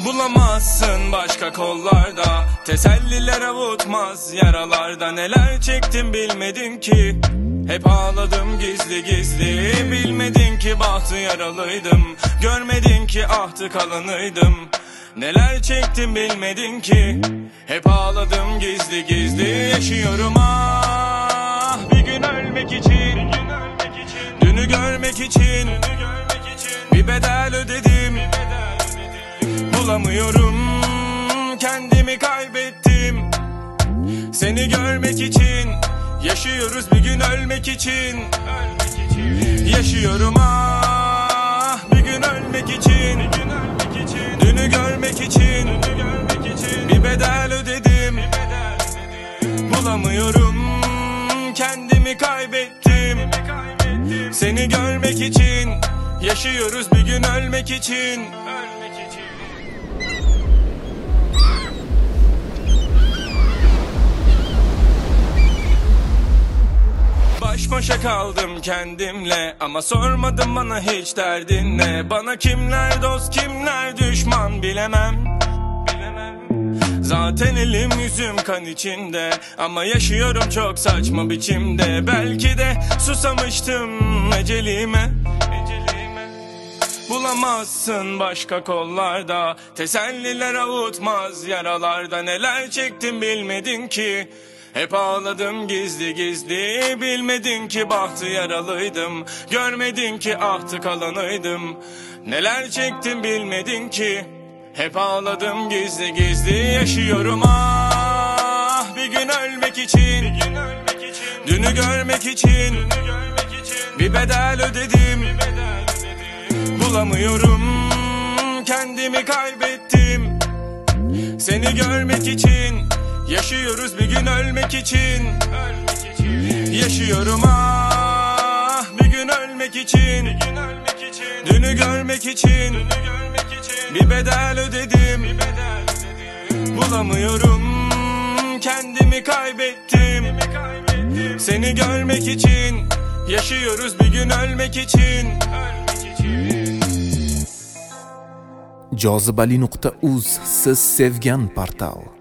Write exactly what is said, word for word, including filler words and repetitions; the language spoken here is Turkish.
Bulamazsın başka kollarda, teselliler avutmaz yaralarda. Neler çektim bilmedin ki, hep ağladım gizli gizli. Bilmedin ki bahtı yaralıydım, görmedin ki ahtı kalanıydım. Neler çektim bilmedin ki, hep ağladım gizli gizli. Yaşıyorum ah bir gün ölmek için, dünü görmek için bir bedel ödedim. Bulamıyorum, kendimi kaybettim. Seni görmek için yaşıyoruz, bir gün ölmek için. Yaşıyorum ah bir gün ölmek için, dünü görmek için bir bedel ödedim. Bulamıyorum, kendimi kaybettim. Seni görmek için yaşıyoruz, bir gün ölmek için. Baş başa kaldım kendimle, ama sormadım bana hiç derdin ne. Bana kimler dost kimler düşman bilemem, bilemem. Zaten elim yüzüm kan içinde, ama yaşıyorum çok saçma biçimde. Belki de susamıştım ecelime, ecelime. Bulamazsın başka kollarda, teselliler avutmaz yaralarda. Neler çektim bilmedin ki, hep ağladım gizli gizli. Bilmedin ki bahtı yaralıydım, görmedin ki ahtı kalanıydım. Neler çektim bilmedin ki, hep ağladım gizli gizli. Yaşıyorum ah bir gün ölmek için, dünü görmek için bir bedel ödedim. Bulamıyorum, kendimi kaybettim. Seni görmek için yaşıyoruz, bir gün ölmek için. Yaşıyorum ah bir gün ölmek için, dünü görmek için bir bedel ödedim. Bulamıyorum, kendimi kaybettim. Seni görmek için yaşıyoruz, bir gün ölmek için. jozibali nuqta uz siz sevgan portal.